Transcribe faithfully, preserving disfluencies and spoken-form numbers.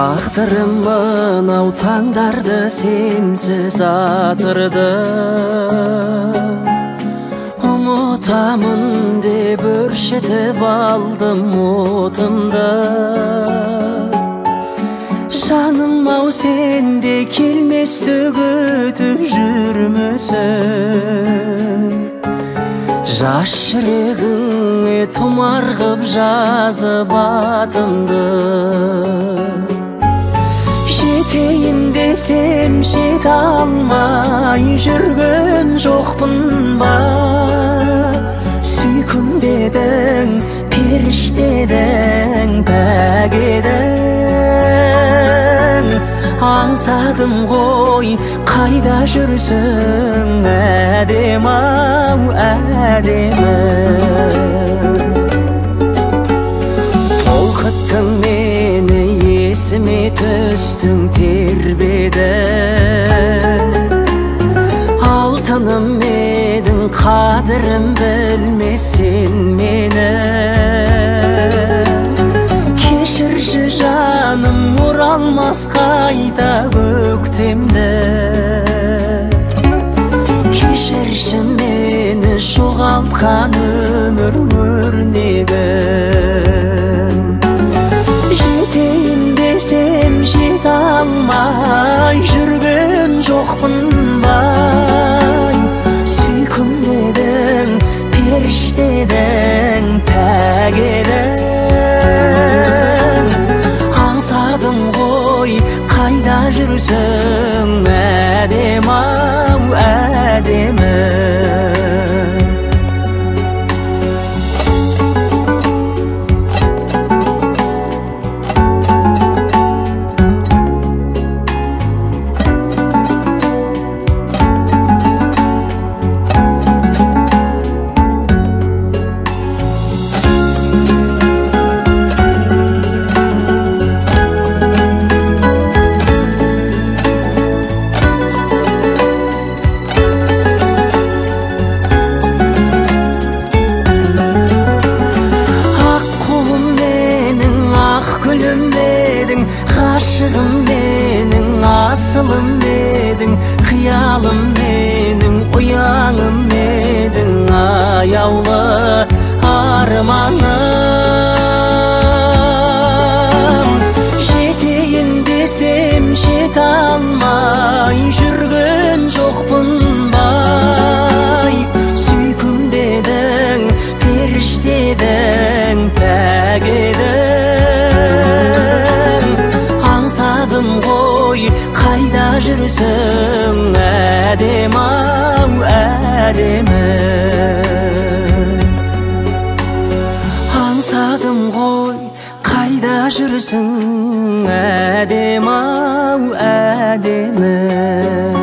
Тағдырым ау таңдарды сенсіз атырды. Ұмытамын деп өршітіп алдым отымды. Жаным ау сенде келместі күтіп жүрмісің? Жас жүрегіңе тұмар қып жазып атымды. Жетейін десем жете алмай жүрген жоқпын ба? Сүйкім дедің, періштедің, пәк едің. Аңсадым ғой, қайда жүрсің, әдем ау, әдемі. Толқыттың мені, есіме түстің, тербедің. Алтыным едің, қадірім білмесен мені. Кешірші жаным, оралмас қайта көктемді. Кешірші мені, жоғалтқан өмір өрнегім. Жетейін десем жете алмай жүрген жоқпын бай. Сүйкім дедің, періштедің, пәк едің. Аңсадым ғой, қайда жүрсің, әдем ау, әдемі. Ғашығым менің, асылым едің, қиялым менің, ұяңым едің, аяулы арманым. Жетейін десем жете алмай жүрген жоқпын бай. Сүйкім дедің, періштедің, пәк едің. Аңсадым ғой, қайда жүрсің, әдем ау, әдемі. Аңсадым ғой, қайда жүрсің, әдем ау, әдемі.